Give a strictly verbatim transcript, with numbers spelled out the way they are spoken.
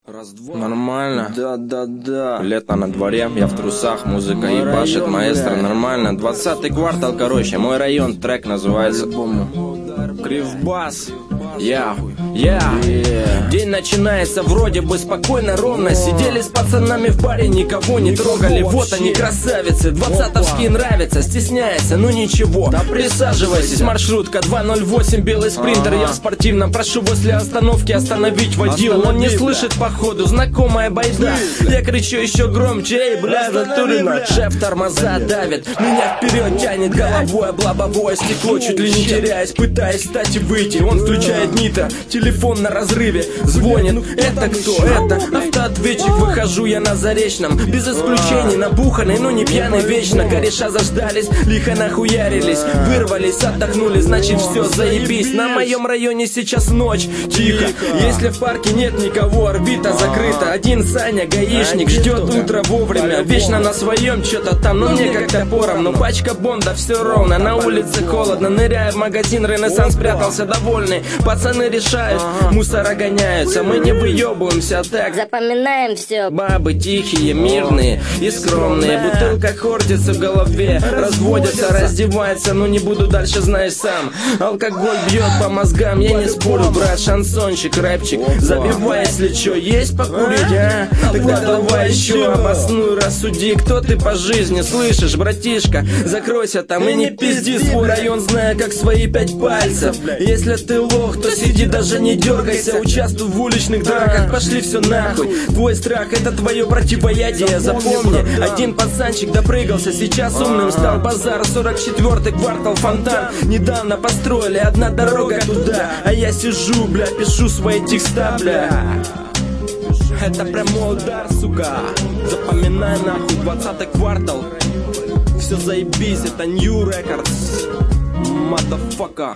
Раз-два. Нормально. Да-да-да. Лето на дворе, я в трусах, музыка ебашит, маэстро, нормально. Двадцатый квартал, короче, мой район, трек называется Кривбас. Я, я. День начинается вроде бы спокойно, ровно. Сидели с пацанами в баре, никого не трогали. Вот они, красавицы, двадцатовские нравятся. Стесняется, ну ничего, присаживайтесь. Маршрутка два ноль восемь, белый спринтер. Я в спортивном, прошу возле остановки остановить водилу. Он не слышит походу, знакомая байда. Я кричу еще громче, эй, бля, Затулина. Шеф тормоза давит, меня вперед тянет головой, об лобовое стекло, чуть ли не теряясь, пытаясь встать и выйти. Он включает нитро, телефон на разрыве, звонит. Это кто? Это автоответчик. Выхожу я на Заречном, без исключений, набуханный, но не пьяный вечно. Кореша заждались, лихо нахуярились, вырвались, отдохнули, значит все, заебись. На моем районе сейчас ночь, тихо. Если в парке нет никого, орбита закрыта. Один Саня, гаишник, ждет утро вовремя. Вечно на своем что-то там, но мне как топором. Но пачка Бонда все ровно, на улице холодно. Ныряя в магазин, Ренессанс прятался довольный. Пацаны решают, мусора гоняются. Мы не выебываемся так, запоминаем все. Бабы тихие, мирные и скромные. Бутылка хортится в голове, разводятся, раздеваются. Ну не буду дальше, знаешь сам. Алкоголь бьет по мозгам, я не спорю, брат. Шансончик, рэпчик, забивай, если чё, есть покурить, а? Тогда давай еще обоснуй, рассуди, кто ты по жизни, слышишь, братишка? Закройся там и не пизди свой район, зная как свои пять пальцев. Если ты лох, то сиди, даже не дергайся. Участвуй в уличных драках, пошли все нахуй. Твой страх — это твое противоядие. Запомни, один пацанчик допрыгался, сейчас умным стал. Базар, сорок четвёртый квартал, фонтан. Недавно построили, одна дорога туда. А я сижу, бля, пишу свои текста, бля. Это прямой удар, сука. Запоминай нахуй, двадцатый квартал. Все заебись, это New Records, motherfucker.